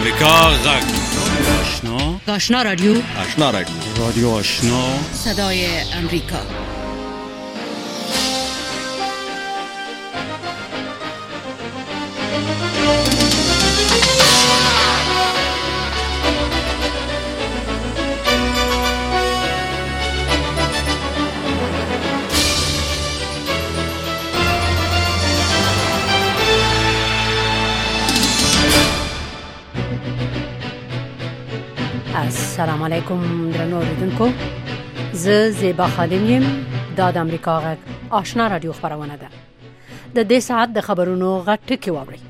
امریکا غږ آشنا رادیو رادیو آشنا صدای امریکا. السلام علیکم درنو اوریدونکو، زه زیبا خادم یم. دا د امریکا غږ آشنا رادیو خبرونه ده. د دې ساعت د خبرونو غږ ټکی واورئ.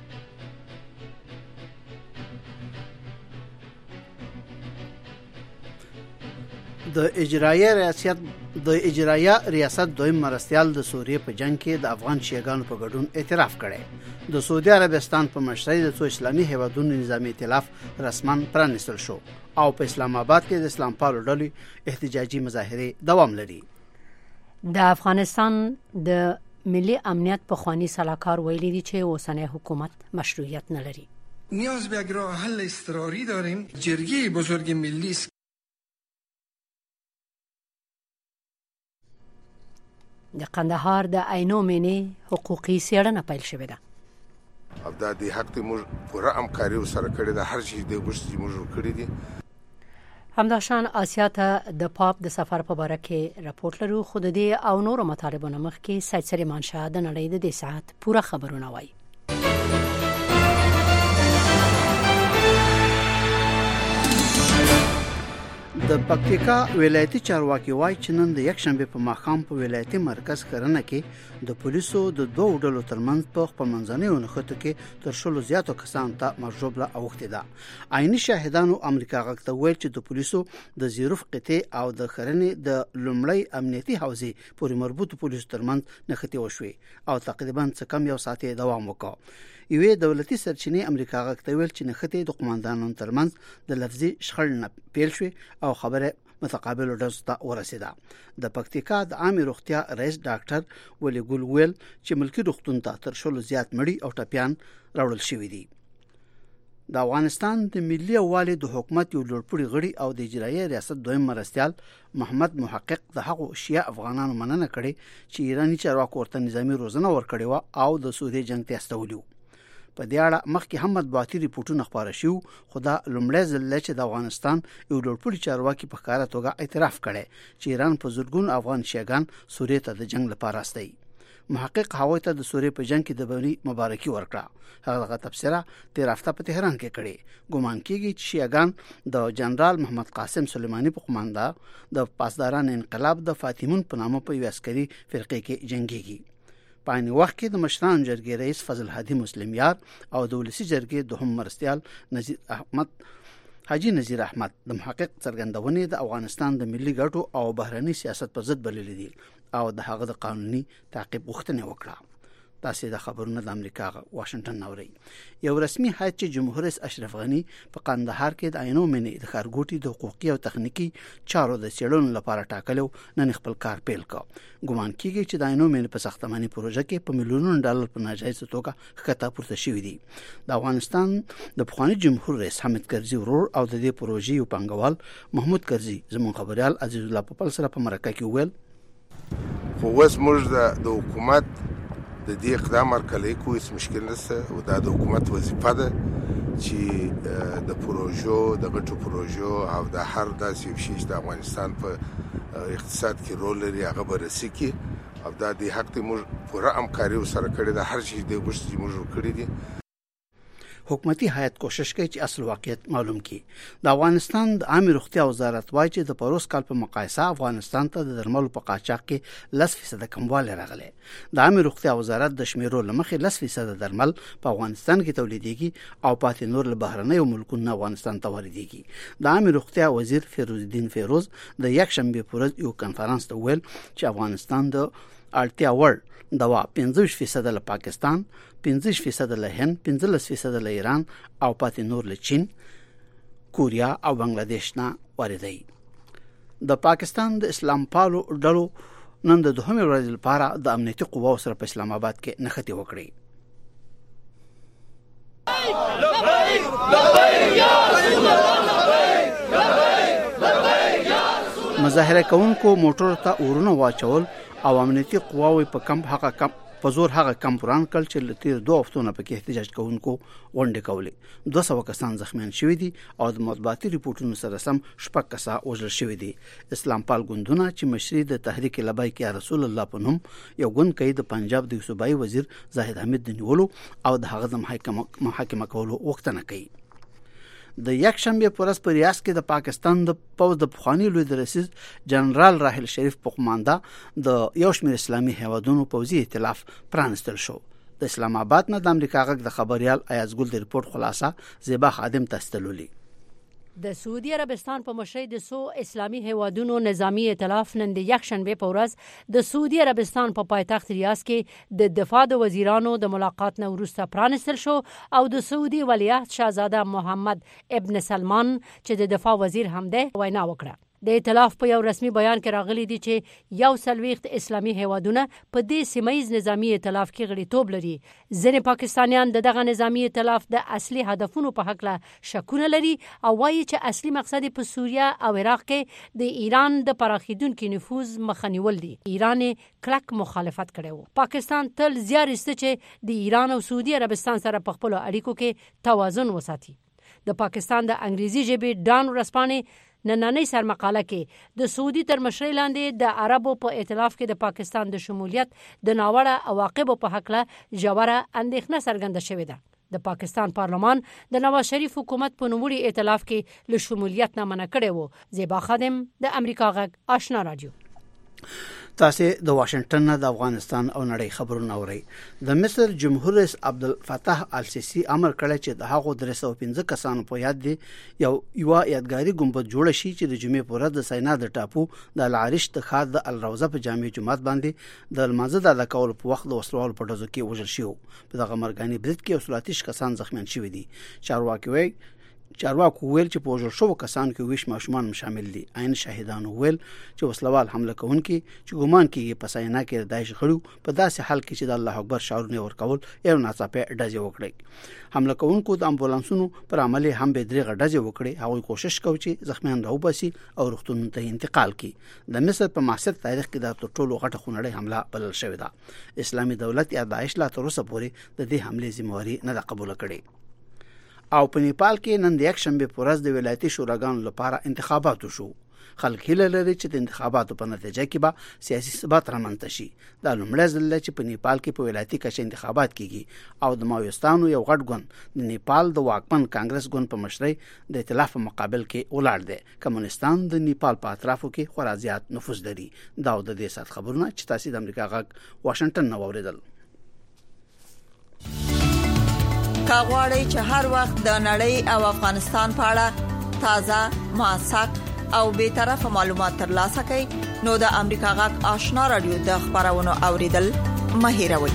د اجرایه ریاست دویم مرستیال د سوریې په جنگ کې د افغان شیعاګانو په ګډون اعتراف کړي. د سعودي عربستان په مشرۍ د څو اسلامي هیوادونو نظامی ائتلاف رسما پرانیستل شو او په اسلام آباد کې د اسلام پالو ډلې احتجاجي مظاهره دوام لري. د افغانستان د ملي امنیت په خواني صلاحکار ویلي دي چې اوسنی حکومت مشروعیت نه لري. نیاز به یک راه حل اضطراری داریم. جرگه بزرگ ملی د قندهار د عینو مینې حقوقي څېړنه پیل شوې ده. او دا د حق ته موږ پوره همکاري سره کړې ده. هر شي د غوښتي موږ کړی دي. همداشان آسیا ته د پاپ د سفر په اړه کې راپورټ لرو. خو د دې او نورو مطالبو نه مخکې سید سلیمان شاه د نړۍ د دې ساعت پوره خبرونه وایي. د پکتیکا ولایتي چارواکي وایي چې نن د یکشنبه په ماښام په ولایتي مرکز کرنه کې د پولیسو د دوه ډلو ترمنځ په خپلمنځنیو نښتو کې تر شلو زیاتو کسانو ته مرجوبله اوښتې ده. عیني شاهدانو امریکا غږ ته ویل چې د پولیسو د زیروف قطعې او د خرنې د لومړی امنیتي حوزې پورې مربوطو پولیسو ترمنځ نښتې وشوې او تقریبا څه کم یو ساعت دوام وکړ. یوې دولتي سرچینې امریکا غږ ته ویل چې نښتې د قوماندانانو ترمنځ د لفظي شخړې نه پیل شوې او خبره متقابل ډز ته ورسېده. د پکتیکا د عامه روغتیا رئیس ډاکټر ولی ګل ویل چې ملکی روغتون ته تر شلو زیات مړي او ټپيان راوړل شوي دي. د افغانستان د ملي یووالي د حکومت یو لوړپوړي غړي او د اجرایه ریاست دویم مرستیال محمد محقق د هغو شیعه افغانانو مننه کړې چې ایرانی چارواکو ورته نظامی روزنه ورکړې و او د سوریې جنگ ته استولیو. په دې اړه مخکې هم مطبوعاتي ریپورتونه خپاره شو، خو دا لومړی ځل چې د افغانستان یو لوړپوړي چارواکي په ښکاره توګه اعتراف کړي چې ایران په زرګونو افغان شیعاګان سوریې ته د جنگ لپاره استوي. محقق هغوی ته د سوریې په جنگ کې د بری مبارکي ورکړه. هغه تبصره تیر هفته په تهران کې کړې. ګومان کیږي چې شیعاګان د جنرال محمد قاسم سلیمانی په قومانده د پاسداران انقلاب د فاطمون په نامه په یو عسکري فرقې کې جنگيږي. په عین وخت کې د مشران جرګې رئیس فضل هادي مسلم یار او د ولسی جرګې دوهم مرستیال حاجی نذیر احمد د محقق څرګندونې د افغانستان د ملي ګټو او بهرني سیاست په ضد بللې دي او د هغه د قانوني تعقیب غوښتنه وکړه. تاسو د خبرونو د امریکا واشنگټن نوري. یو رسمي هیئت چې جمهور رئیس اشرف غنی په قندهار کې د عینو مینې د ښارګوټي د حقوقي او تخنیکی چارو د څېړنو لپاره ټاکلو نن خپل کار پیل کړ. ګومان کیږي چې د عینو مینې په ساختماني پروژه کې په میلیونونو ډالر په ناجایز توګه ښکته پورته شوې دي. د افغانستان د پخوانی جمهور رئیس حامد کرزي ورور او د دې پروژې یو پنګوال محمود کرزي زموږ خبريال عزیز الله پپل سره په مرکه کې ویل خو اوس موږ د حکومت د دې اقدام ورکړی کوم هیڅ مشکل نشته او دا د حکومت وظیفه ده چې د پروژو د غټو پروژو او د هر داسې شي چې د افغانستان په اقتصاد کې رول لري هغه بررسي کوي او دا د حق ته موږ پوره همکاري سره کړې ده. هر شي د غوښتي موږ کړی دي. حکومتي هیئت کوشش کوي چې اصل واقعیت معلوم کړي. د افغانستان د عامه روغتیا وزارت وایي چې د پروس کال په مقایسه افغانستان ته د درملو په قاچاق کې 10% کموالی راغلی. د عامه روغتیا وزارت د شمیرو لمخې 10% درمل په افغانستان کې تولیدېږي او پاتې نور له بهرنیو ملکونو افغانستان ته واردېږي. د عامه روغتیا وزیر فیروز الدین فیروز د یکشنبه په ورځ یو کانفرنس ته ویل چې افغانستان د اړتیا وړ دوا 25% له پاکستان، 15% له هند، 15% له ایران او پاتې نور له چین، کوریا او بنگلاديش نه واردوي. د پاکستان د اسلام پالو ډلو نن د دوهمې ورځې لپاره د امنیتي قواو سره په اسلام آباد کې نښتې وکړې. مظاهره کوونکو موټر ته اورونه واچول او امنیتي قواوې په زور هغه کمپوران کړ چې له تیر 2 هفتونو پکې احتجاج کوونکو غونډې کولې. 200 کسان زخمیان شوي دي او د مطبوعاتي ریپورتونو سره سم 6 کسان وژل شوي دي. اسلام پال ګوندونه چې مشري د تحریک لبیک یا رسول الله په نوم یو ګوند کوي د پنجاب د صوبایي وزیر زاهد حمید د نیولو او د هغه د محاکمه کولو غوښتنه کوي. د یک شنبه په ورځ په ریاض کې د پاکستان د پوز د پخوانی لوی رئیس جنرال راحل شریف په قومانده د یو شمېر اسلامي هیوادونو پوځي ائتلاف پرانستل شو. د اسلام آباد نه د امریکا غږ د خبريال ایاز ګل د ریپورت خلاصه زیبا خادم تستلولي. د سعودي عربستان په مشرۍ د سو اسلامي هیوادونو نظامی ائتلاف نن د یک شنبه په ورځ د سعودي عربستان په پایتخت ریاض کې د دفاع د وزیرانو د ملاقات نه وروسته پرانستل شو او د سعودي ولیعهد شاهزاده محمد ابن سلمان چې د دفاع وزیر هم دی وینا وکړه. د ائتلاف په یو رسمي بیان کې راغلي دي چې یو سلويخت اسلامي هیوادونه په دې سیمایي نظامی ائتلاف کې غړیتوب لري. ځینې پاکستانیان دغه نظامی ائتلاف د اصلي هدفونو په حق له شکونه لري او وایي چې اصلي مقصد په سوریه او عراق کې د ایران د پراخیدونکو نفوذ مخنیول دي. ایران کلک مخالفت کړی و. پاکستان تل زیار ایسته چې د ایران او سعودي عربستان سره په خپل اړیکو کې توازن وساتي. د پاکستان د انګریزي ژبې ډان ورسپانې نننۍ سرمقاله کې د سعودي تر مشرۍ لاندې د عربو په ائتلاف کې د پاکستان د شمولیت د ناوړه عواقبو په حق له ژوره اندېښنه څرګنده شوې ده. د پاکستان پارلمان د نواز شریف حکومت په نوموړي ائتلاف کې له شمولیت نه منع کړی و. زیبا خادم د امریکا غږ آشنا رادیو. تاسو د واشنگټن نه د افغانستان او نړۍ خبرونه اورئ. د مصر جمهور رئیس عبدالفتاح السیسی امر کړی چې د هغو 315 کسانو په یاد دی یو یادګاري ګمبد جوړ شي چې د جمعې په ورځ د سینا د ټاپو د العرش د خاد د الروزه په جامع جمعات باندې د لمانځه د ادا کولو په وخت د وسلوال په ډزو کې وژل شو. په دغه مرګاني برید کې 30 کسان زخمیان شوي دي. چارواکو ویل چې په وژل شوو کسانو کې 20 ماشومان شامل دي. عین شاهدانو ویل چې وسلوال حمله کوونکي چې ګومان کیږي په سینا کې داعش غړو په داسې حال کې چې د الله اکبر شعارونه ورکول یو ناڅاپه ډزې وکړي. حمله کوونکو د امبولانسونو پر عملي هم به درې غډزې وکړي. هغوی کوشش کوي چې زخمیان راوباسي او روغتونونو ته انتقال کړي. د مصر په معاصر تاریخ کې د ټولو غټه خونړۍ حمله بلل شوې ده. اسلامي دولت یا داعش لا تر اوسه پورې د دې حملې ذمہواری نه قبول کړي. او په نیپال کې نن د یک شنبه په ورځ د ولایتي شوراګانو لپاره انتخابات وشو. خلک هیله لري چې د انتخاباتو په نتیجه کې به سیاسي ثبات رامنځته شي. دا لومړی ځل چې په نیپال کې په ولایتي کچه انتخابات کیږي او د ماویستانو یو غټ ګوند د نیپال د واکمن کانګرس ګوند په مشرۍ د ائتلاف په مقابل کې ولاړ دی. کمونستان د نیپال په اطرافو کې خورا زیات نفوذ لري. دا د دې سات خبرونه چې تاسو د امریکا غږ واشنگټن نه اوریدل. کاغوري چې هر وخت د نړۍ او افغانستان په اړه تازه موثق او به طرفه معلومات ترلاسه کړئ نو د امریکا غږ آشنا رادیو د خبرونو اوریدل مهیروي.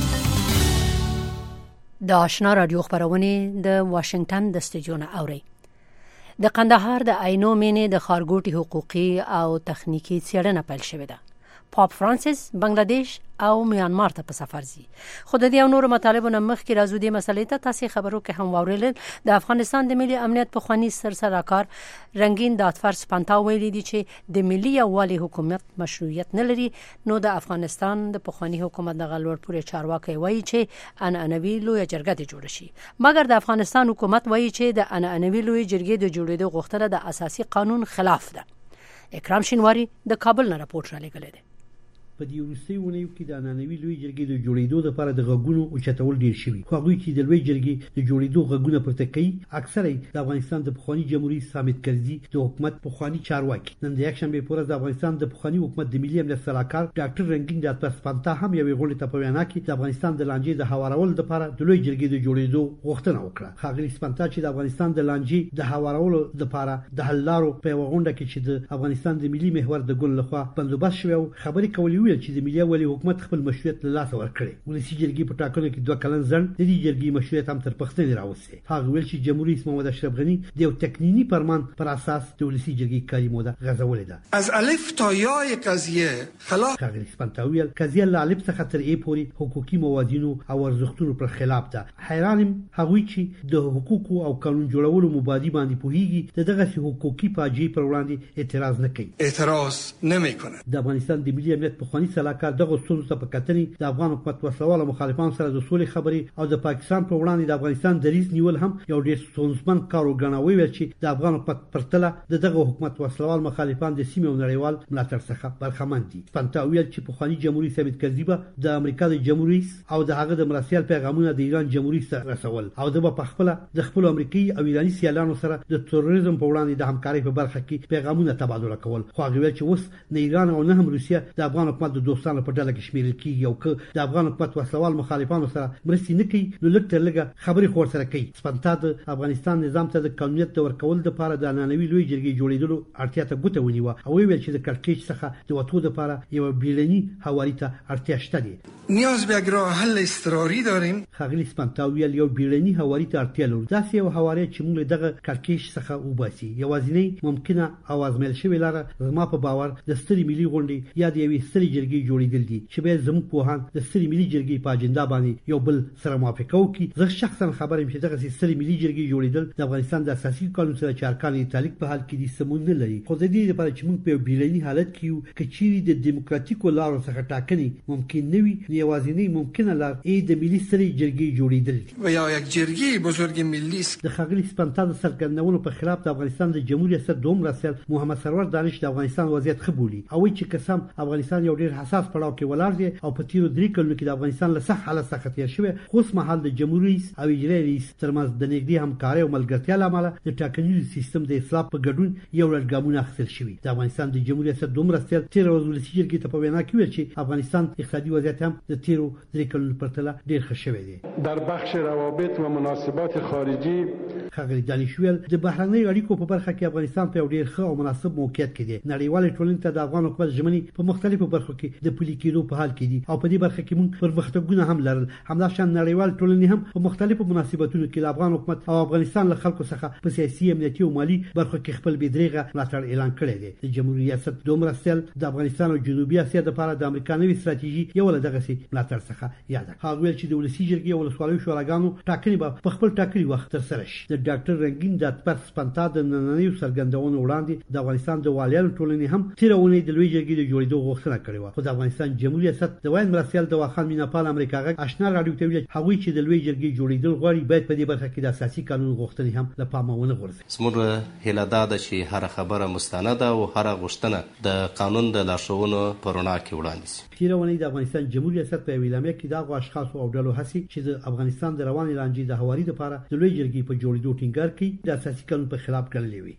د آشنا رادیو خبرونه د واشنگټن د استودیو نه اوري. د قندهار د عینو مینې د خارګوټي حقوقي او تخنیکی څېړنه پیل شوې ده. پاپ فرانسیس بنگلاديش او میانمار ته په سفر زی. خو د دې نورو مطالبو نه مخکې راځو د مسلې ته تاسو خبرو کې هم واورل. د افغانستان د ملي امنیت په خواني سرسراکار رنگین دادفر سپانتا ویلي دي چې د ملي یووالي حکومت مشروعیت نه لري. نو د افغانستان د پخوانی حکومت د غلور پورې چارواکي وایي چې انعنوي لوی جرګه دې جوړ شي. مګر د افغانستان حکومت وایي چې د انعنوي لوی جرګې د جوړېدو غوښتنه د اساسي قانون خلاف ده. اکرام شینواری د کابل نه راپورټ را لګلې ده. په دې وروستي ونیو کې د انانوي لوی جرګې د جوړېدو لپاره د غږونو او چتول ډیر شوي. خو هغوی چې د لوی جرګې د جوړېدو غږونه پورته کوي اکثره د افغانستان د پخوانی جمهوریت حامد کرزي د حکومت پخوانی چارواکي. نن د یک شنبه په ورځ د افغانستان د پخوانی حکومت د ملي امنیت سلاکار ډاکټر رنگین دادفر سپانتا هم یوې غونډې ته په وینا کې د افغانستان د لانجې د هوارولو لپاره د لوی جرګې د جوړېدو غوښتنه وکړه. ښاغلي سپانتا چې د افغانستان د لانجې د هوارولو لپاره د حل لارو په غونډه کې چې د افغانستان د ملي محور د ګوند لخوا بندوبست شوی خبرې کولې ویل چې د ملي ولي حکومت خپل مشروعیت له لاسه ورکړي. ولسی جرګې په ټاکنو کې 2 کلن ځنډ د دې جرګې مشروعیت هم تر پښتنې راوستي. هغه ویل چې جمهوریت رئیس محمد اشرف غنی د یو تکنینی فرمان پر اساس د ولسی جرګې کاري موده غځولې ده. از الف تا یای قضیه خلاف ښاغلي سپنتاویل قضیه له الف څخه تر ای پورې حقوقي موازینو او ارزښتونو پر خلاف ده. حیرانم هغوی چې د حقوقو او قانون جوړولو مبادی باندې پوهیږي دغه حقوقي فاجعه پر وړاندې اعتراض نه کوي. اعتراض نمیکنه. د افغانستان د ملي امنیت پخوانی سلاکار دغه ستونزو ته په کتنې د افغان حکومت وسلواله مخالفانو سره د سولې خبرې او د پاکستان پر وړاندې د افغانستان دریځ نیول هم یو ډېر ستونزمن کار وګڼوي چې د افغان حکومت پرتله دغه حکومت وسلوال مخالفان د سیمې او نړیوال ملاتړ څخه برخمن دي. سپنتاویل چې پخوانی جمهوریت ثابت کړي د امریکا د جمهوریت او د هغه د مرستيال پیغامونه د ایران جمهوریت سره رسول او د په خپل د خپل امریکایي او ایراني سیالانو سره د تروریزم په وړاندې د همکارۍ په برخه کې پیغامونه تبادله کول. خو هغه ویل چې اوس نه ایران او نه هم روسیا د افغان حکومت د دوستانو په ډله کې شمیرل کیږي او که د افغان حکومت وسلوال مخالفانو سره مرستې نه کوي نو لږ تر لږه خبرې خور سره کوي. سپنتا د افغانستان نظام ته د قانونیت د ورکول لپاره د نننوي لوی جرګې جوړیدلو اړتیا ته ګوته ونیوه او ویل چې د کړکېچ څخه د وټو لپاره یو بیلنی حوالی ته اړتیا شته دي. نیاز به یک راه حل اضطراری داریم. ښاغلي سپنتاویل یو بیلنی حوالی ته اړتیا لرو. داسې یو حوالی چې موږ دغه کړکېچ څخه وباسي. یوازینی ممکنه او ازمایل شوې لاره زما په باور د ستري ملي غونډې یا د یوې ستري جرګې جوړیدل دي چې به زموږ پوهان د ستري ملي جرګې په اجنډا باندې یو بل سره موافقه وکړي. زه شخصا خبر یم چې دغه ستري ملي جرګې جوړیدل د افغانستان د اساسي قانون سره چارکانې تعلق په حال کې دي سمون نه لري. خو د دې لپاره چې موږ په بیلنی حالت کې یو کچېری د دیموکراتیکو لارو څخه ټاکنې ممکن نه وي یوازینی ممکنه لار د ملي ستري جرګې جوړیدل و یا یک جرګې بزرگ ملی است. د ښاغلي سپنتا د سرګردونو په خلاف د افغانستان د جمهوریت ریاست دوم رسل محمد سرور دانش د افغانستان وضعیت خبولي او چې قسم افغانستان یو ډېر حساس پړاو کې ولاړ دی او په تیرو 3 کلونو کې د افغانستان له صح حالت څخه تیر شوی خو اوس مهال د جمهوریت او اجرایي رئیس ترمنځ د نږدې همکارۍ او ملګرتیا لامل د ټاکنیز سیستم د اصلاح په ګډون یو لړ ګامونه اخیستل شوي. د افغانستان د جمهوریت ریاست دوم رسل تیر ورځ ولسی جرګې ته په وینا کې ویل چې افغانستان اقتصادي وضعیت هم د تیرو 3 کلونو په پرتله ډېر ښه شوی دی. در بخش روابط و مناسبات خارجي ښاغلي دانشویل د بهرنۍ اړیکو په برخه کې افغانستان په ډېر ښه او مناسب موقعیت کې دی. نړیوال ټولنې ته د افغان حکومت ژمنې په مختلفو برخو کې د پلي کېدو په حال کې دي او په دې برخه کې موږ پرمختګونه هم لرل. همداشان نړیوال ټولنې هم په مختلفو مناسبتونو کې د افغان حکومت او افغانستان له خلکو څخه په سیاسي امنیتي او مالی برخو کې خپل بېدریغه ملاتړ اعلان کړی دی. د جمهوریت ریاست دوم رسل د افغانستان او جنوبي اسیا لپاره د امریکا نوې ستراتیژي یو له دغه ملاتړ څخه یاد. هغه ویل چې د ولسی جرګې او ولسوالیو شوراګانو ټاکنې به په خپل ټاکلي وخت ترسره شي. د ډاکټر رنگین داتپر سپنتا د نننیو سرګردونو وړاندې د افغانستان د والیانو ټولنې هم تیرونه د لوی جرګې د جوړېدو غوښتنه کړې و. خو د افغانستان جمهوریت ریاست د وایي مرستيال د واخان میناپال امریکا غږ آشنا رادیو ته ویل هغه چې د لوی جرګې جوړېدل غواړي باید په دې برخه کې د اساسي قانون غوښتنې هم له پامه ونه غورځي. زموږ هیله دا ده چې هر خبره مستنده او هر غوښتنه د قانون د لارښوونو په رڼا کې وړاندې شي. تیرونه د افغانستان جمهوریت ریاست په ویلامه کې دا اشخاص او ډلو هڅې چې د افغانستان د رواني لانجې د هواري لپاره د لوی جرګې په جوړېدو ټینګار کوي د اساسي قانون په خلاف کړلې وي.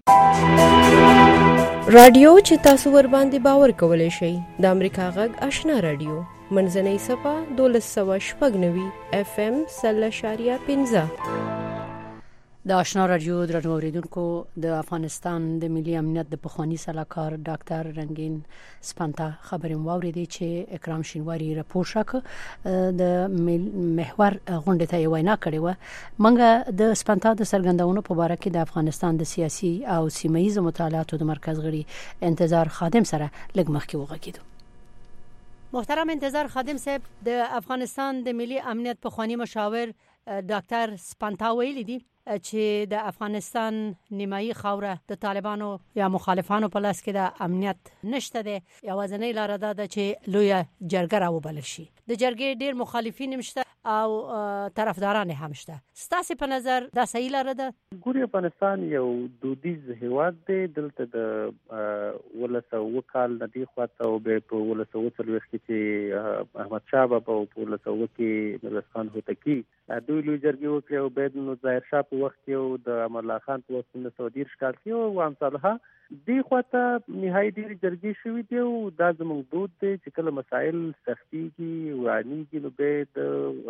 رادیو چې تاسو ور باندې باور کولای شئ د امریکا غږ آشنا رادیو منځنۍ صفه 1290 FM 0.15 د آشنا رادیو درنو اوریدونکو د افغانستان د ملي امنیت د پخوانی سلاکار ډاکټر رنگین سپنتا خبرې واوریدي چې اکرام شینواری راپور شک د محور غونډه ته وینا کړې و. منګه د سپنتا د سرګندونو په اړه کې د افغانستان د سیاسي او سیمه‌ییز مطالعاتو د مرکز غړي انتظار خادم سره لږ مخکې وغږیدو. محترم انتظار خادم صاحب، د افغانستان د ملي امنیت پخوانی مشاور ډاکټر سپنتا ویلي دي چې د افغانستان نیمایي خاوره د طالبانو یا مخالفانو په لاس کې د امنیت نشته ده. یوازینۍ لار ده چې لوی جرګه راوبلل شي. د جرګې ډیر مخالفین مشته او طرفداران هم شته. ستاسو په نظر دا صحیح لار ده؟ ګوري افغانستان یو دودیز هیواد دی. دلته د ولسو وکال د دې خواته او په ولسو وڅلوي چې احمد شاه بابا او په ولسو کې ملت خان هوتکی دوی لوی جرګې وکړي او بيد نو ظاهر شاه په وخت کې او د امان الله خان په وخت کې 1913 کال کې او امثالها دې خواته نهایي ډېرې جرګې شوي دي او دا زموږ دود دی چې کله مسایل سختېږي ورانېږي نو به د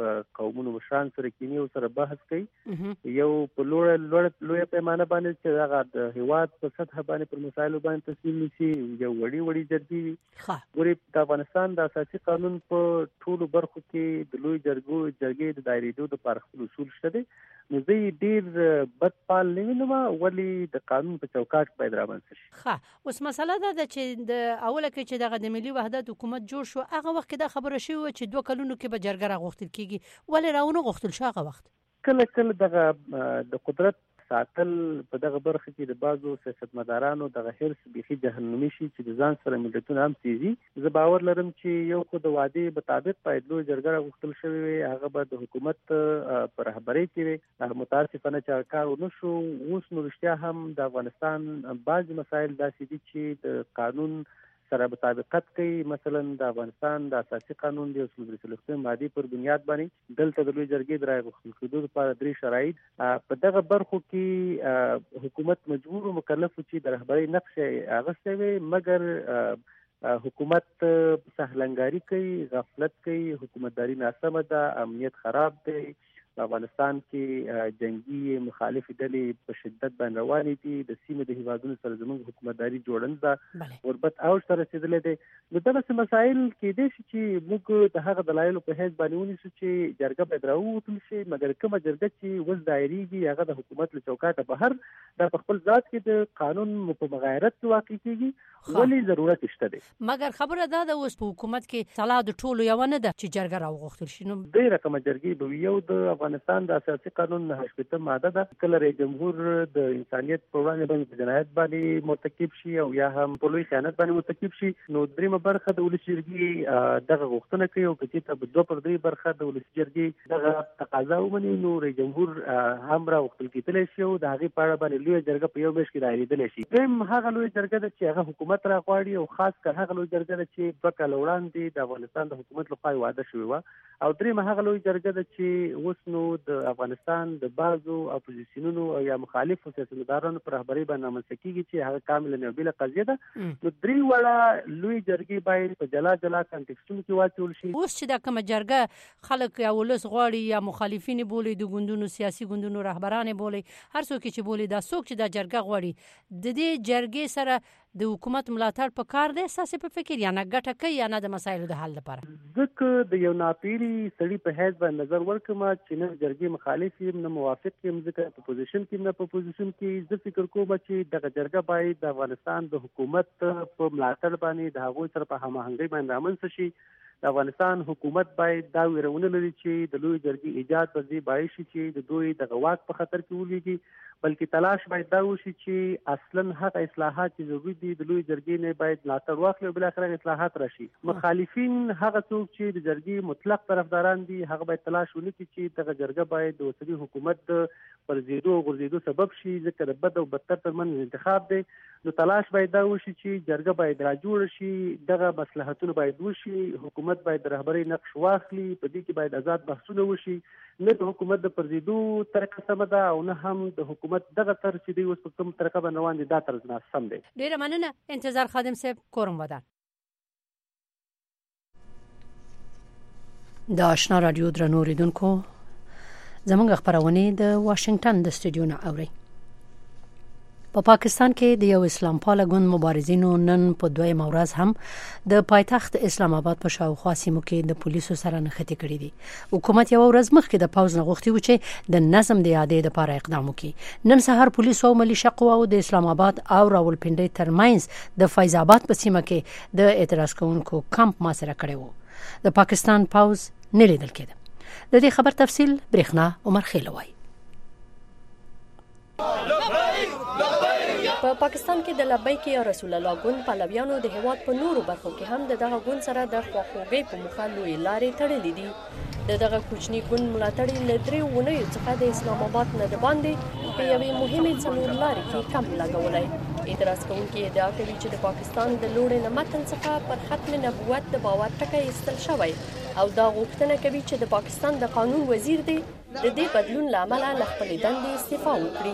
قومونو مشران سره کینی او سره بحث کوي یو په لوړ پیمانه باندې چې هغه د هیواد په سطح باندې پر مسایلو باندې تصمیم نیسي یو وړي جرګې ورې د افغانستان د اساسي قانون په ټولو برخو کې د لوی جرګې د دایریدو د پرخ اصول شته نو زه ډیر بدپال نه وینم ولې د قانون په چوکاټ باید رامنځته شي اوس مسله دا ده چې د اوله کې چې دغه د ملي وحدت حکومت جوړ شو هغه وخت دا خبره شوه چې 2 کلونو کې به جرګه راغوښتل کیږي ولې راونه غوښتل شو هغه وخت کله دغه د قدرت ساتل په دغه برخه کې د بازو سیاستمدارانو دغه هرڅ بيخي جهنمي شي چې د ځان سره ملتونه هم تیزي زه باور لرم چې یو خو د وعده مطابق باید لوی جرګه غوښتل شوی هغه به د حکومت پر رهبرۍ کې متاسفانه چې کار ونشو اوس نو رښتیا هم د افغانستان بعض مسایل داسې دي چې د قانون سره مطابقت کوي مثلا د افغانستان د اساسي قانون د 33 ماده پر بنیاد باندې دلته د لوی جرګې د راغښتل کېدو لپاره 3 شرایط په دغه برخو کې حکومت مجبور او مکلف چې د رهبرۍ نقش اغوستی وي مګر حکومت سهلنګاری کوي غفلت کوي حکومتداري ناسمه ده امنیت خراب دی افغانستان کې جنگي مخالف ډلې په شدت باندې روانې دي د سیمې د هیوادونو سره زموږ حکومتداري جوړند ده غربت اوج سره رسیدلې ده نو دغه مسایل کې دي چې موږ د هغه دلایل په هیڅ باندې ونیسو چې جرګه باید راووتل شي مګر کومه جرګه چې وز دایریږي هغه د حکومت له چوکاټه بهر د خپل ذات کې د قانون په مغایرت واقع کیږي ولی ضرورت شته دي مګر خبره دا ده اوس په حکومت کې صلاح د ټولو یو نه ده چې جرګه راوغوښتل شي نو د رقم جرګې به یو د افغانستان د اساسي قانون 8 ماده ده کله رئیس جمهور د انسانيت په وړاندې باندې جنایت باندې مرتکب شي او یا هم په لوی خیانت باندې مرتکب شي نو دریمه برخه د ولس جرګې دغه غوښتنه کوي او چې ته په 2/3 برخه د ولس جرګې دغه تقاضا ومني نو رئیس جمهور هم راوختل کېدلی شي او د هغه په اړه باندې لوی جرګه په یو میاشت کې دایریدلی شي دیم هغه لوی جرګه چې هغه حکومت راغواړي او خاص کر هغه لوی جرګه چې په کال وړاندې د افغانستان د حکومت لخوا وعده شوی و او دریم هغه لوی جرګه چې اوس نو د افغانستان د بازو اپوزیسیونونو او یا مخالفو سیاستمدارانو پر رهبرۍ باندې رامنځته کېږي چې هغه کاملا یو بله قضیه ده نو درې واړه لوی جرګې باید په جلا کنټکسټونو کې واچول شي اوس چې دا کومه جرګه خلک یا ولس غواړي یا مخالفین بولي د ګوندونو سیاسي ګوندونو رهبران بولي هر څوک چې بولي دا څوک چې دا جرګه غواړي د دې جرګې سره د حکومت ملاتړ په کار دی اساسي په فکر یا نه ګټه کوي یا نه د مسایلو د حل لپاره ځکه د یو ناپیری سړي په حیث باندې نظر ورکړم چې نه جرګې مخالف یم نه موافق یم ځکه په پوزیشن کې نه په پوزیشن کې زه فکر کوم چې دغه جرګه باید د افغانستان د حکومت په ملاتړ باندې د هغوی سره په هماهنګۍ باندې رامنځته شي د افغانستان حکومت باید دا ویرونه لري چې د لوی جرګې ایجاد پر دې باعث شي چې د دوی د واک په خطر کې ولېږي بلکې تلاش باید دا وشي چې اصلا هغه اصلاحات چې ضروري دي د لوی جرګې نه باید ملاتړ واخلي او بل اخر اصلاحات راشي مخالفین هغه څوک چې د جرګې مطلق طرفداران دي هغه باید تلاش وکړي چې دغه جرګه باید د اوسني حکومت پر زیدو او غورځېدو سبب شي ځکه د بد او بدتر ترمنځ انتخاب دی نو تلاش باید دا وشي چې جرګه باید راجوړ شي دغه مصلحتونه باید وشي حکومت باید د رهبرۍ نقش واخلي په دې کې باید آزاد بحثونه وشي نه د حکومت د پرزیدو طریقه سمه ده او نه هم د حکومت دغه تر چې دی اوس په کوم طریقه باندې روان دي دا طرز ناسم دی ډیره مننه انتظار خادم صاحب کورم ودان د آشنا رادیو درنو اوریدونکو زموږ خبرونه د واشنگټن د سټډیو نه اوري په پاکستان کې د یو اسلام پاله ګوند مبارزینو نن په دویم ورځ هم د پایتخت اسلام آباد په شاوخوا سیمو کې د پولیسو سره نښتې کړې دي حکومت یو ورځ مخکې د پوز نغښتي و چې د نظم د اعادې لپاره اقدام وکړي نن سهار پولیسو او ملیشیا قواو د اسلام آباد او راولپنډي ترمنځ د فیض آباد په سیمه کې د اعتراض کوونکو کمپ محاصره کړی و د پاکستان پوز نه لیدل کېده د دې خبر تفصیل برېښنا عمر خیلوي په پاکستان کې د لبیک یا رسول الله ګوند پلویانو د هیواد په نورو برخو کې هم دغه ګوند سره د خواخوږۍ په مخه لوی لارې تړلې دي دغه کوچنی ګوند ملاتړي له 3 ونیو څخه د اسلام آباد نه د باندې په یوې مهمه څلور لارې کې کم لګولای اعتراض کوونکي ادعا کوي چې د پاکستان د لوړې نمتن څخه پر ختم نبوت د باور ټکی ایستل شوی او دا غوښتنه کوي چې د پاکستان د قانون وزیر دی د دې بدلون لامل له خپل دندې استعفا وکړي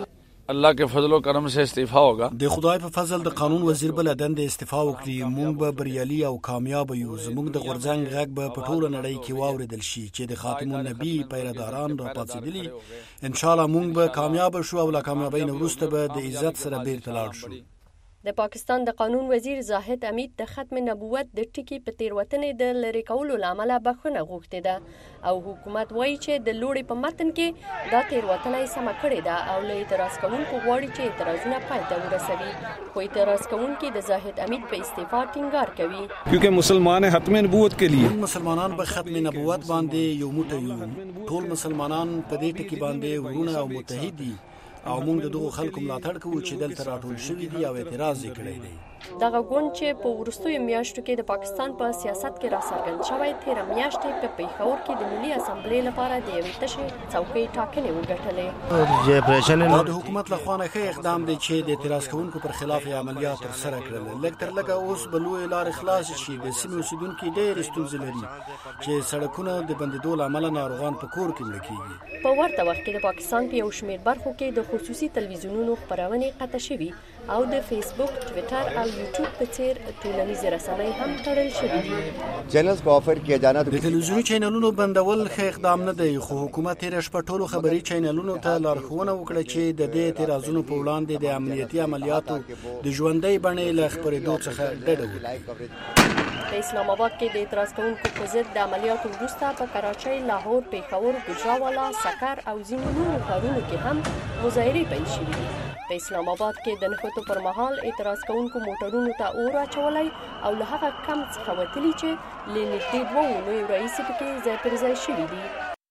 अल्लाह के फजल व करम से इस्तीफा होगा. د خدای په فضل د قانون وزیر بل دند استعفا وکړي. مونږ به بریالي او کامیاب یو. زموږ د غورځنګ غږ به په ټوله نړۍ کې واوریدل شي چې د خاتم النبی پیروان را پاتېدلي. ان شاء الله مونږ به کامیاب شو او لا کامیابۍ نه وروسته به د عزت سره بیرته لاړ شو. د پاکستان د قانون وزیر زاهد امید د ختم نبوت د ټکی په تیروتنې د لری کولو لامل بخښنه غوښتې ده او حکومت وایي چې د لوړې په متن کې دا تیروتنه یې سمه کړې ده او له اعتراض کوونکو غواړي چې اعتراضونه پای ته ورسوي. خو اعتراض کوونکي د زاهد امید په استعفا ټینګار کوي. क्योंकि मुसलमान है ختم नबूवत के लिए. مسلمانان به ختم نبوت باندې یو موټی یو. ټول مسلمانان په دې ټکی باندې ورونه او متحد دي او موږ د دغو خلکو ملاتړ کوو چې دلته راټول شوي دي او اعتراض یې کړی دی. دغه ګوند چې په وروستیو میاشتو کې د پاکستان په سیاست کې راڅرګند شوی، تېره میاشت په پیښور کې د ملي اسامبلې لپاره د یوې تشې څوکۍ ټاکنې وګټلې. دا د حکومت لخوا نه ښه اقدام دی چې د اعتراض کوونکو پر خلاف عملیات ترسره کړل. لږ تر لږه اوس به لویې لارې خلاصې شي. د سیمې اوسېدونکي ډېرې ستونزې لري چې سړکونه د بندېدو له امله ناروغان په کور کې مړه کېږي. په ورته وخت کې د پاکستان په یو شمېر برخو کې د خصوصي تلویزیونونو خپرونې قطع شوي او د فیسبوک، ټویټر او یوټیوب په څیر ټولنیزې رسنۍ هم تړل شوي دي. چینلز کو آفر کیا جانا د تلویزیوني چینلونو بندول ښه اقدام نه دی، خو حکومت تېره شپه ټولو خبري چینلونو ته لارښوونه وکړه چې د دې اعتراضونو په وړاندې د امنیتي عملیاتو د ژوندۍ بڼې له خپرېدو څخه ډډه وکړي. په اسلام آباد کې د اعتراض کوونکو په ضد د عملیاتو وروسته په کراچۍ، لاهور، پیښور، ګوجرانوالا، سکر او ځینو نورو ښارونو کې هم مظاهرې پیل شوي دي. په اسلام آباد کې د نښتو پر مهال اعتراض کوونکو موټرونو ته اور اچولی او له هغه کم څخه وتلي چې له نږدې 2 اونیو راهیسې پکې ځای پر ځای شوي دي.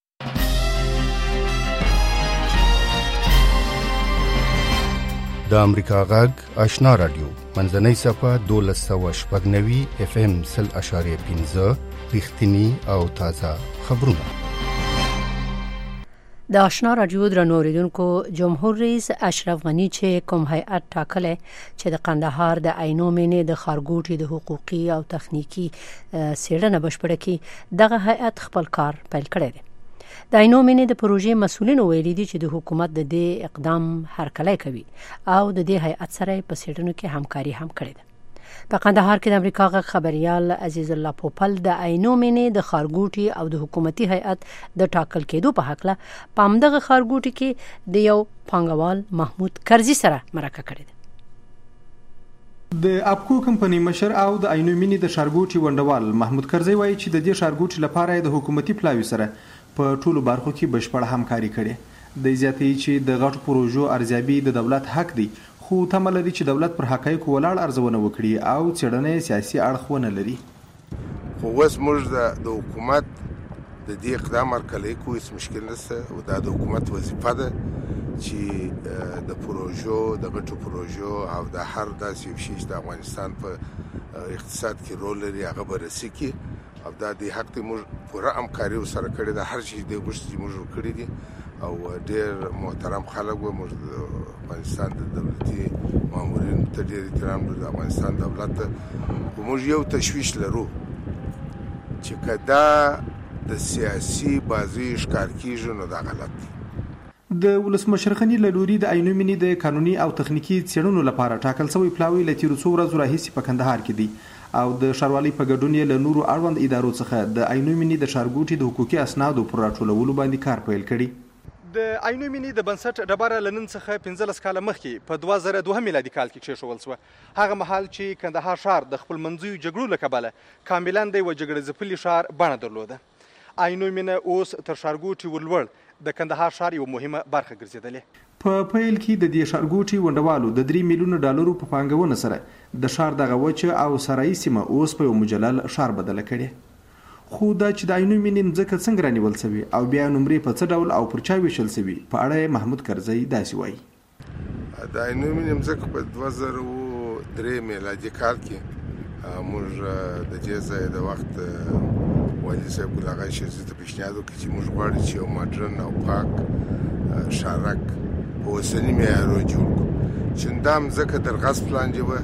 د امریکا غږ آشنا رادیو منځنۍ صفحه 1290 FM 0.5 رښتینی او تازه خبرونه. د آشنا رادیو درنو اوریدونکو، جمهور رئیس اشرف غنی چې کوم هیئت ټاکلی چې د قندهار د عینو مینې د ښارګوټي د حقوقي او تخنیکی څېړنه بشپړه کړي، دغه هیئت خپل کار پیل کړی دی. د عینو مینې د پروژې مسؤلینو ویلي دي چې د حکومت د دې اقدام هرکلی کوي او د دې هیئت سره په څېړنو کې همکاري هم کړې ده. په قندهار کې د امریکا غږ خبريال عزیز الله پوپل د عینو مینې د ښارګوټي او د حکومتي هیئت د ټاکل کېدو په حقله په همدغه ښارګوټي کې د یو پانګوال محمود کرزي سره مرکه کړې ده. د اپکو کمپنۍ مشر او د عینو مینې د ښارګوټي ونډوال محمود کرزي وایي چې د دې ښارګوټي لپاره د حکومتي پلاوي سره په ټولو برخو کې بشپړه همکاري کړې. د زیاتې چې د غټو پروژو ارزیابي د دولت حق دی، خو تمه لري چې دولت پر حقایقو ولاړ ارزونه وکړي او څېړنه سیاسي اړخ ونه لري. خو اوس موږ د حکومت د دې اقدام هرکلی کوو، هېڅ مشکل نشته او دا د حکومت وظیفه ده چې د پروژو د غټو پروژو او د هر داسې یو شي چې د افغانستان په اقتصاد کې رول لري هغه بررسي کړي او دا د حق دی. موږ پوره همکاري ورسره کړې ده، هر شي د غوښتي چې موږ کړی دي او ډېر محترم خلک و. موږ د افغانستان د دولتي مامورینو ته ډېر احترام لرو، د افغانستان دولت ته. خو موږ یو تشویش لرو چې که دا د سیاسي بازي ښکار کېږي نو دا غلط دی. د ولسمشر غني له لوري د عینو مینې د قانوني او تخنیکی څېړنو لپاره ټاکل شوی پلاوی له تیرو څو ورځو راهیسې په کندهار کې دی او د ښاروالۍ په ګډون یې له نورو اړوند ادارو څخه د عینو مینې د ښارګوټي د حقوقي اسنادو پر راټولولو باندې کار پیل کړي. د عینو مینې د بنسټ ډبره له نن څخه 15 کاله مخکې په 2002 میلادي کال کې کېښودل شوه. هغه مهال چې کندهار ښار د خپل منځیو جګړو له کبله کاملا د یوه جګړه ځپلي ښار بڼه درلوده. عینو مینه اوس تر ښارګوټي ورلوړ د کندهار ښار یو مهمه برخه ګرځېدلې. په پیل کې د دې ښارګوټي ونډوالو د 3 میلیونه ډالرو په پانګونه سره د ښار دغه وچه او سرایي سیمه اوس په یو مجلل ښار بدله کړې. خو دا چې د عینو مینې مځکه څنګه رانیول شوې او بیا نمرې په څه ډول او پر چا ویشل شوي په اړه محمود کرزي داسې وایي. د عینو مینې مځکه په 2003 میلادي کال کې موږ د دې ځای د وخت والي صاحب ګل اغا شیرزي ته پیشنهاد وکړ چې موږ غواړو چې یو ماډرن او پاک ښارک په اوسني معیارو جوړ کړو. چې دا مځکه در غصب لاندې وه.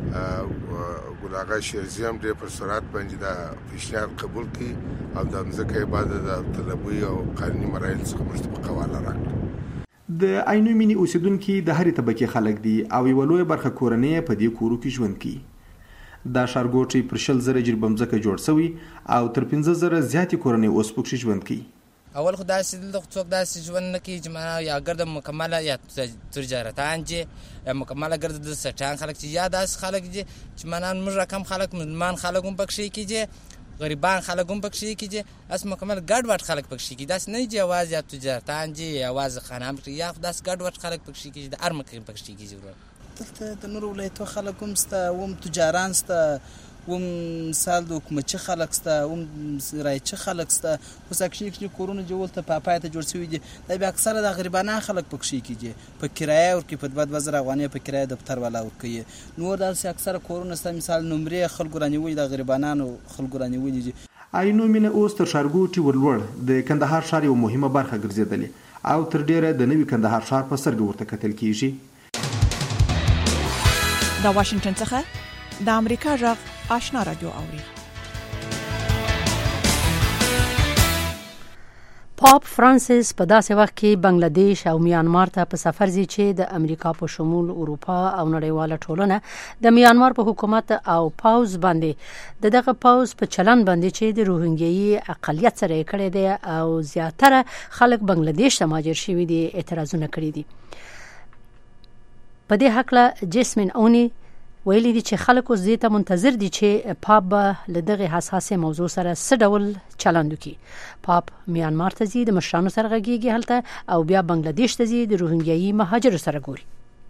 ګل اغا شیرزي هم ډېر پر سرعت باندې دا پیشنهاد قبول کړي او دا مځکه یې بعد د طلبي او قانوني مراحل څخه موږ ته په قواله راکړه. د عینو مینی اوسیدونکو د هرې طبقه خلک دي او یو لوی برخه کورنۍ په دې کورو کې ژوند کوي. دا ښارګوټی پر 100,000 جریبه ځمکه جوړ شوی او تر 15,000 زیاتې کورنۍ اوس پکې ژوند کوي. اول خو داسې دلته څوک داسې ژوند نه کوي چې معنا یا ګرد مکمله یا تجارتان چې مکمله ګرد د سټان خلک چې یا داسې خلک چې معنا موږ رقم خلک مسلمان خلک هم پکې کېږي غریبان خلک هم پکې کېږي اس مکمل ګډ وډ خلک پکې کېږي داس نه چې आवाज یا تجارتان چې आवाज خانم یا داس ګډ وډ خلک پکې کېږي د ارمه کې پکې کېږي. دلته د نور ولایتو خلک هم ستا هم تجاران ستا هم سال د حکومتي خلک ستا هم رایچه خلک ستا اوس اکشي کورونه جوړ ته پاپای ته جوړ شوی دي دا به اکثره د غریبانه خلک پکې کېږي په کرایه ورکې په 2000 افغانۍ په کرایه دفتر والا ورکې نور داسې اکثره کورونه ستا مثال نمرې خلکو رانیولي د غریبانو خلکو رانیولي دي. عینو مینه اوس تر ښارګوټي ورلوړ د کندهار ښار یو مهمه برخه ګرځېدلې او تر ډیره د نوي کندهار ښار په سترګه ورته کتل کیږي. د واشنگټن څخه د امریکا غږ آشنا رادیو اوري. پاپ فرانسیس په داسې وخت کې بنگلاديش او میانمار ته په سفر ځي چې د امریکا په شمول اروپا او نړیواله ټولنه د میانمار په حکومت او پاوز باندې دغه پاوز په چلن باندې چې د روهینګي اقلیت سره کړي دي او زیاتره خلک بنگلاديش ته مهاجر شوي دي اعتراضونه کړي دي. په دې حق له جسمن اونی ویلي دي چې خلک اوس دې ته منتظر دي چې پاپ به له دغه حساسه موضوع سره څه ډول چلند وکړي. پاپ میانمار ته ځي د مشرانو سره غږیږي هلته او بیا بنگلاديش ته ځي د روهینګي مهاجرو سره ګوري.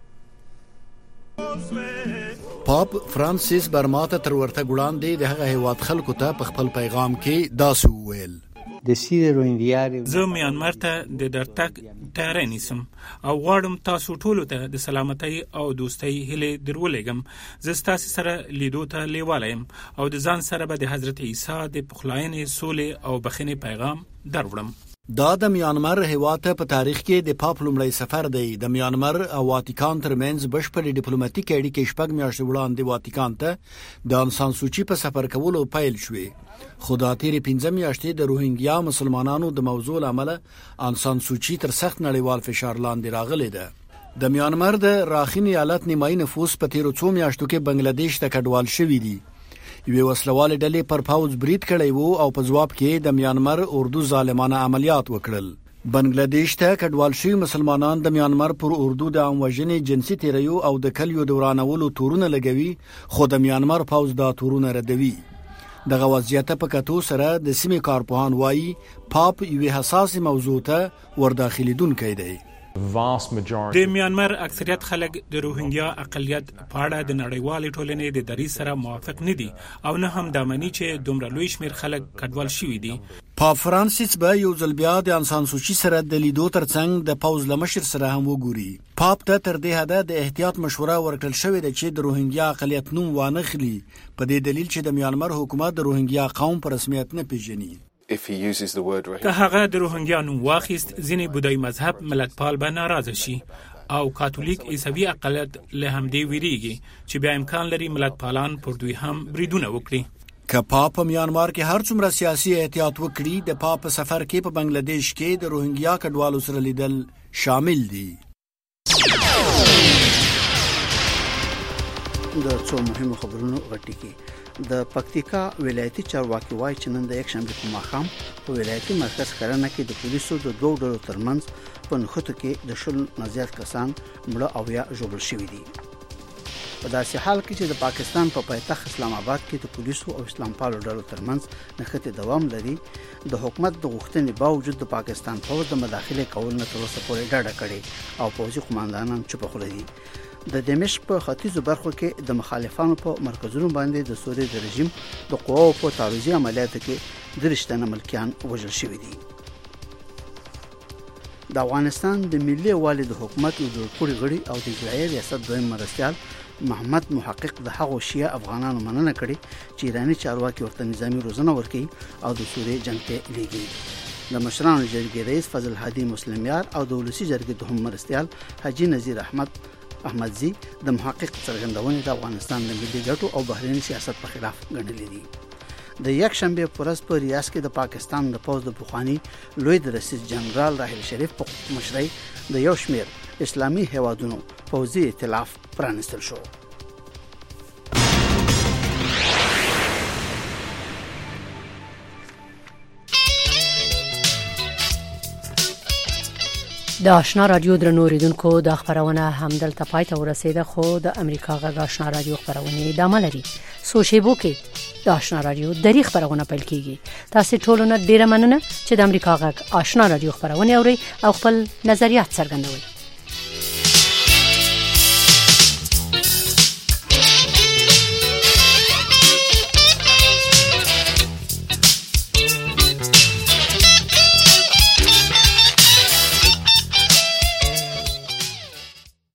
پاپ فرانسیس برما ته تر ورته وړاندې د هغه هیواد خلکو ته په خپل پیغام کې داسې وویل: زه میانمار ته د درتګ تیاری نیسم او غواړم تاسو ټولو ته د سلامتۍ او دوستۍ هیلې درولېږم. زه ستاسو سره لیدو ته لیواله یم او د ځان سره به د حضرت عیسی د پخلاینې سولې او بخښنې پیغام دروړم. دا د میانمار هیواد په تاریخ کې د پاپ لومړی سفر دی. د میانمار او واتیکان ترمنځ بشپړ ډیپلوماټیک اړیکې شپږ میاشتې وړاندې واتیکان ته د انسان سوچي په سفر کولو پیل شوې. خو دا تیرې 15 میاشتې د روهینګیا مسلمانانو د موضوع لامل انسان سوچي تر سخت نړیوال فشار لاندې راغلی ده. د میانمار د راخین ایالت نیمایي نفوس په تیرو 2 میاشتو کې بنگلاديش ته کډوال شوي دي. یوې وسلوالې ډلې پر پاوز برید کړی وو او په ځواب کې د میانمار اردو ظالمانه عملیات وکړل. بنگلاديش ته کډوال شوي مسلمانان د میانمار پر اردو د عام وژنې جنسي تیریو او د کلیو د ورانولو تورونه لګوي خو د میانمار پاوز دا تورونه ردوي. دغه وضعیت په کتو سره د سیمې کارپوهان وایي پاپ یوې حساس موضوع ته ورداخلیدونکی دی. د میانمار اکثریت خلک د روهینګیا اقلیت په اړه د نړیوالې ټولنې د دریځ سره موافق نه دي او نه هم دا مني چې دومره لوی شمیر خلک کډوال شوي دي. پاپ فرانسیس به یو ځل بیا د انسان سوچي سره د لیدو ترڅنګ د پاوز لمشر سره هم وګوري. پاپ ته تر دې حده د احتیاط مشوره ورکړل شوې ده چې د روهینګیا اقلیت نوم وانخلي په دې دلیل چې د میانمار حکومت د روهینګیا قوم په رسمیت نه پیژني. که هغه د روهینګیا نوم واخیست ځینې بودایی مذهب ملتپال به ناراضه شي او کاتولیک عیسوي اقلیت له همدې ویریږي چې بیا امکان لري ملتپالان پر دوی هم بریدونه وکړي. که پاپ په میانمار کې هر څومره سیاسي احتیاط وکړي د پاپ په سفر کې په بنگلاديش کې د روهینګیا کډوالو سره لیدل شامل دي. د څو مهمو خبرونو غټي کې د پکتیکا ولایتي چارواکي وایي چې نن د یک شنبه په ماښام په ولایتي مرکز کرنه کې د پولیسو د دوه ډلو ترمنځ په نښتو کې د 10 نه زیات کسان مړه او یا ژوبل شوي دي. په داسې حال کې چې د پاکستان په پایتخت اسلام آباد کې د پولیسو او اسلام پالو ډلو ترمنځ نښتې دوام لري، د حکومت د غوښتنې باوجود د پاکستان پوځ د مداخله کول نه تر اوسه پورې ډاډه کړي او پوځي قوماندانان چوپ خوله دي. د دمشق په ختیځو برخو کې د مخالفانو په مرکزونو باندې د سوریې د رژیم د قواو په تعرضي عملیاتو کې 3 تنه ملکیان وژل شوي دي. د افغانستان د ملي والي د حکومت د ټولو غړي او د اجرایي ریاست دویم مرستیال محمد محقق د هغو شیعه افغانانو مننه کړې چې ایرانی چارواکي ورته نظامی روزنه ورکړي او د سوریې جنگ ته لیږي. د مشرانو جرګې رئیس فضل هادي مسلمیار او د ولسی جرګې دوهم مرستیال حاجی نذیر احمدزي د محقق څرګندونې د افغانستان د ملي ګټو او بهرني سیاست په خلاف ګڼلې دي. د یک شنبه پر ورځ په ریاض کې د پاکستان د پوز د پخوانی لوی رئیس جنرال راحیل شریف په مشرۍ د یو شمېر اسلامي هیوادونو پوځي ائتلاف پرانستل شو. د آشنا رادیو درنو اوریدونکو د خبرونه همدلته پای ته ورسیده، خو د امریکا غږ آشنا رادیو خبرونه ادامه لري. سوشیبو کې د آشنا رادیو دری خبرونه پیل کیږي. تاسو ټول نه ډیره مننه چې د امریکا غږ آشنا رادیو خبرونه اوري او خپل نظریات څرګندوي.